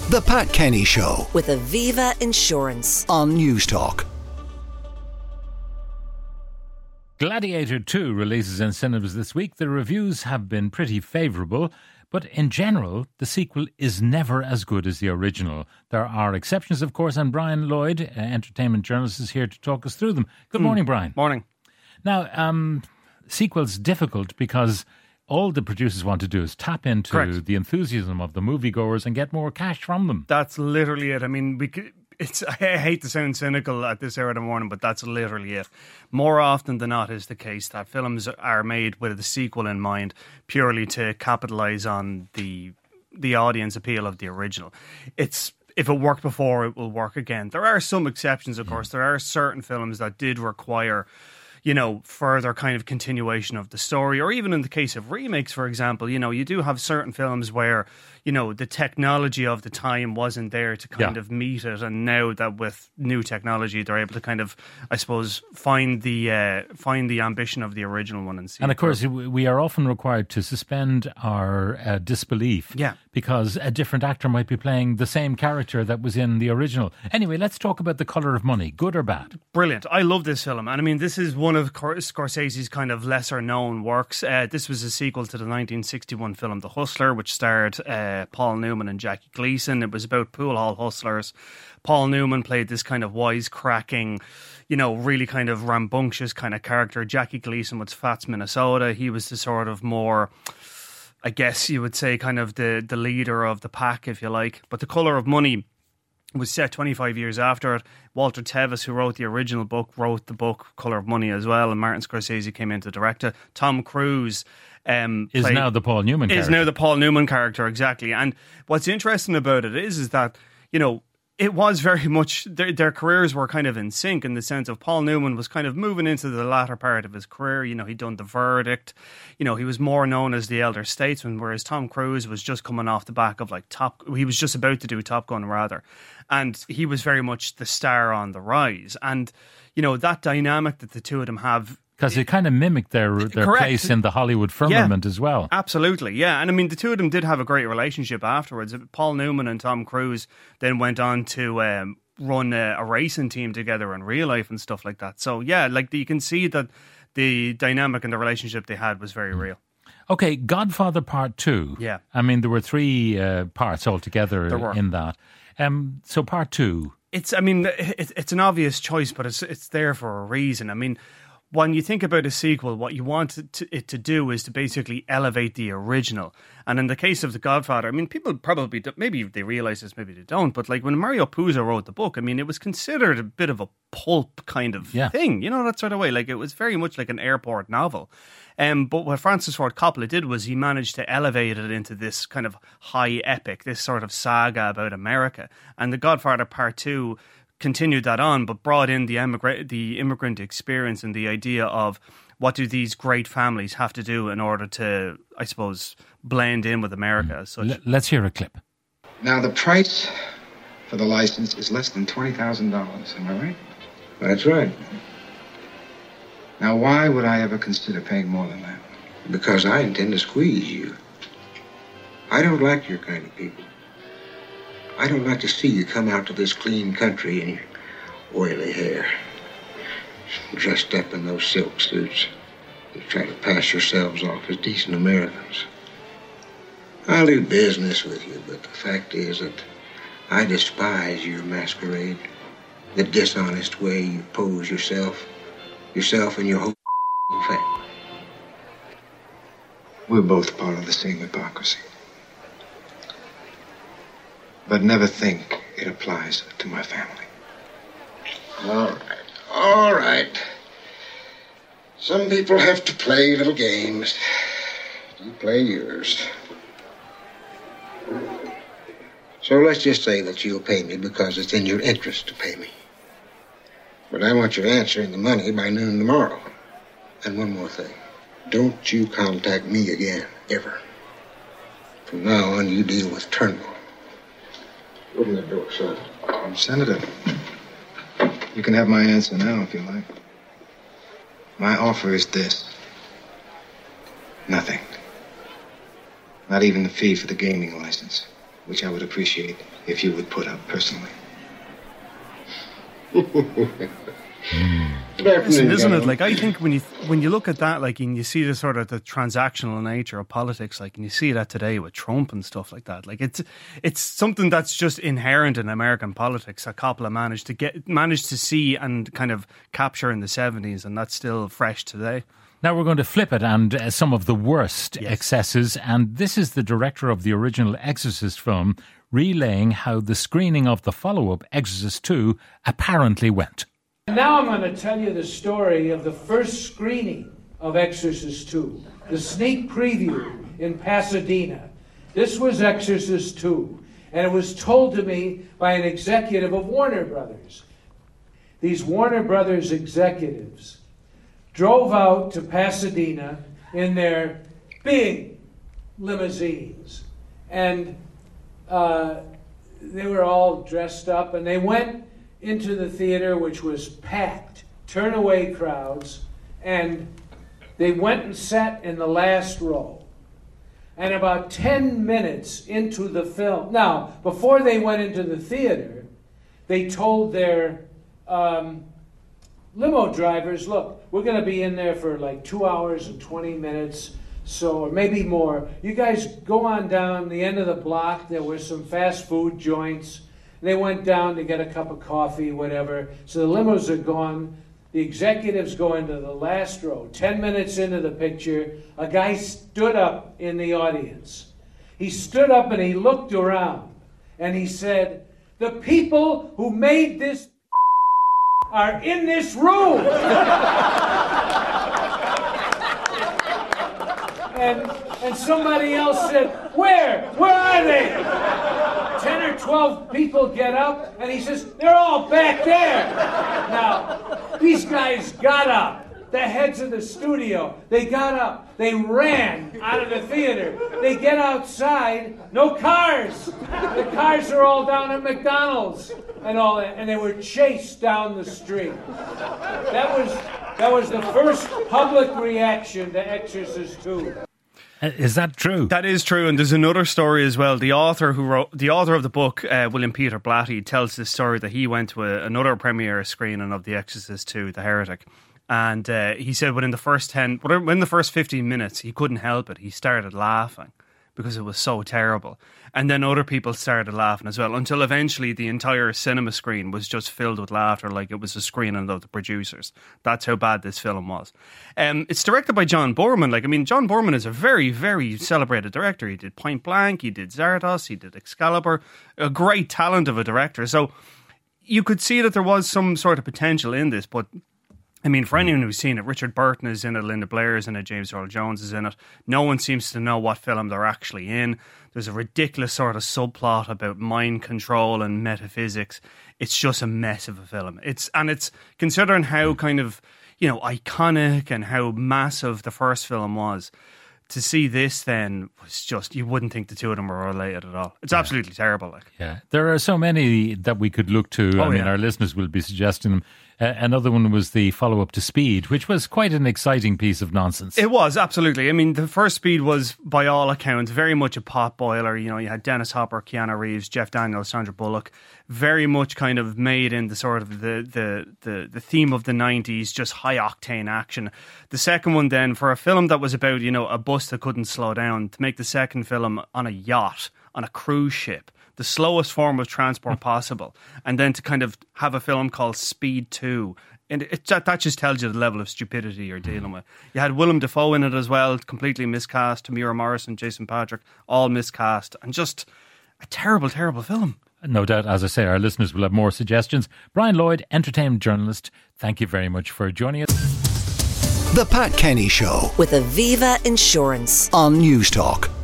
The Pat Kenny Show with Aviva Insurance on News Talk. Gladiator 2 releases in cinemas this week. The reviews have been pretty favourable, but in general, the sequel is never as good as the original. There are exceptions, of course, and Brian Lloyd, entertainment journalist, is here to talk us through them. Good morning, Brian. Morning. Now, sequel's difficult because all the producers want to do is tap into the enthusiasm of the moviegoers and get more cash from them. That's literally it. I mean, I hate to sound cynical at this hour of the morning, but that's literally it. More often than not is the case that films are made with the sequel in mind, purely to capitalise on the audience appeal of the original. If it worked before, it will work again. There are some exceptions, of course. There are certain films that did require, further kind of continuation of the story, or even in the case of remakes, for example, you do have certain films where, the technology of the time wasn't there to kind of meet it, and now that with new technology, they're able to kind of, I suppose, find the ambition of the original one and see. And of course, we are often required to suspend our disbelief, because a different actor might be playing the same character that was in the original. Anyway, let's talk about The Colour of Money. Good or bad? Brilliant. I love this film, and I mean, this is one of Scorsese's kind of lesser known works. This was a sequel to the 1961 film The Hustler, which starred Paul Newman and Jackie Gleason. It was about pool hall hustlers. Paul Newman played this kind of wisecracking, really kind of rambunctious kind of character. Jackie Gleason was Fats Minnesota. He was the sort of more, I guess you would say, kind of the leader of the pack, if you like. But The Colour of Money was set 25 years after it. Walter Tevis, who wrote the original book, wrote the book Colour of Money as well, and Martin Scorsese came in to direct it. Tom Cruise is now the Paul Newman character. Is now the Paul Newman character, exactly. And what's interesting about it is that, it was very much, their careers were kind of in sync, in the sense of Paul Newman was kind of moving into the latter part of his career. He'd done The Verdict. He was more known as the elder statesman, whereas Tom Cruise was just coming off the back of he was just about to do Top Gun, rather. And he was very much the star on the rise. And, that dynamic that the two of them have, because it kind of mimicked their place in the Hollywood firmament as well. Absolutely, yeah. And I mean, the two of them did have a great relationship afterwards. Paul Newman and Tom Cruise then went on to run a racing team together in real life and stuff like that. So, yeah, you can see that the dynamic and the relationship they had was very real. Okay, Godfather Part 2. Yeah. I mean, there were 3 parts altogether in that. So Part 2. It's an obvious choice, but it's there for a reason. I mean, when you think about a sequel, what you want it to do is to basically elevate the original. And in the case of The Godfather, I mean, people probably, maybe they realise this, maybe they don't, but when Mario Puzo wrote the book, I mean, it was considered a bit of a pulp kind of thing, that sort of way. It was very much like an airport novel. But what Francis Ford Coppola did was he managed to elevate it into this kind of high epic, this sort of saga about America. And The Godfather Part 2 continued that on, but brought in the immigrant experience and the idea of what do these great families have to do in order to, I suppose, blend in with America as such. Let's hear a clip. Now, the price for the license is less than $20,000, am I right? That's right. Now, why would I ever consider paying more than that? Because I intend to squeeze you. I don't like your kind of people. I don't like to see you come out to this clean country in your oily hair, dressed up in those silk suits. You try to pass yourselves off as decent Americans. I'll do business with you, but the fact is that I despise your masquerade, the dishonest way you pose yourself and your whole family. We're both part of the same hypocrisy. But never think it applies to my family. All right. Some people have to play little games. You play yours. So let's just say that you'll pay me because it's in your interest to pay me. But I want your answer in the money by noon tomorrow. And one more thing. Don't you contact me again, ever. From now on, you deal with Turnbull. Open that door, son. Senator, you can have my answer now if you like. My offer is this. Nothing. Not even the fee for the gaming license. which I would appreciate if you would put up personally. Listen, isn't it? Like, I think when you look at that, like, and you see the sort of the transactional nature of politics, like, and you see that today with Trump and stuff like that, like, it's something that's just inherent in American politics that Coppola managed to see and kind of capture in the 70s, and that's still fresh today. Now we're going to flip it and some of the worst excesses, and this is the director of the original Exorcist film relaying how the screening of the follow-up Exorcist 2 apparently went. Now I'm going to tell you the story of the first screening of Exorcist 2, the sneak preview in Pasadena. This was Exorcist 2, and it was told to me by an executive of Warner Brothers. These Warner Brothers executives drove out to Pasadena in their big limousines, and they were all dressed up, and they went into the theater, which was packed, turn-away crowds, and they went and sat in the last row. And about 10 minutes into the film, now, before they went into the theater, they told their limo drivers, look, we're going to be in there for like 2 hours and 20 minutes, so, or maybe more. You guys go on down the end of the block. There were some fast food joints. They went down to get a cup of coffee, whatever. So the limos are gone. The executives go into the last row. 10 minutes into the picture, a guy stood up in the audience. He stood up and he looked around and he said, "The people who made this are in this room." And somebody else said, Where are they? 10 or 12 people get up, and he says, they're all back there. Now, these guys got up, the heads of the studio, they got up, they ran out of the theater. They get outside, no cars. The cars are all down at McDonald's and all that, and they were chased down the street. That was the first public reaction to Exorcist 2. Is that true? That is true, and there's another story as well. The author of the book, William Peter Blatty, tells this story that he went to another premiere screening of The Exorcist 2, The Heretic, and he said within the first 15 minutes, he couldn't help it. He started laughing because it was so terrible. And then other people started laughing as well, until eventually the entire cinema screen was just filled with laughter, like it was a screening of the producers. That's how bad this film was. It's directed by John Boorman. John Boorman is a very, very celebrated director. He did Point Blank, he did Zardos, he did Excalibur. A great talent of a director. So you could see that there was some sort of potential in this, but for anyone who's seen it, Richard Burton is in it, Linda Blair is in it, James Earl Jones is in it. No one seems to know what film they're actually in. There's a ridiculous sort of subplot about mind control and metaphysics. It's just a mess of a film. It's considering how kind of, iconic and how massive the first film was. To see this then was just, you wouldn't think the two of them were related at all. It's absolutely terrible. Yeah, there are so many that we could look to. Our listeners will be suggesting them. Another one was the follow-up to Speed, which was quite an exciting piece of nonsense. It was, absolutely. The first Speed was, by all accounts, very much a pot boiler. You had Dennis Hopper, Keanu Reeves, Jeff Daniels, Sandra Bullock, very much kind of made in the sort of the theme of the 90s, just high-octane action. The second one then, for a film that was about, a bus that couldn't slow down, to make the second film on a yacht, on a cruise ship, the slowest form of transport possible, and then to kind of have a film called Speed 2. And that just tells you the level of stupidity you're dealing with. You had Willem Dafoe in it as well, completely miscast. Tamira Morrison, Jason Patrick, all miscast. And just a terrible, terrible film. No doubt, as I say, our listeners will have more suggestions. Brian Lloyd, entertainment journalist, thank you very much for joining us. The Pat Kenny Show with Aviva Insurance on News Talk.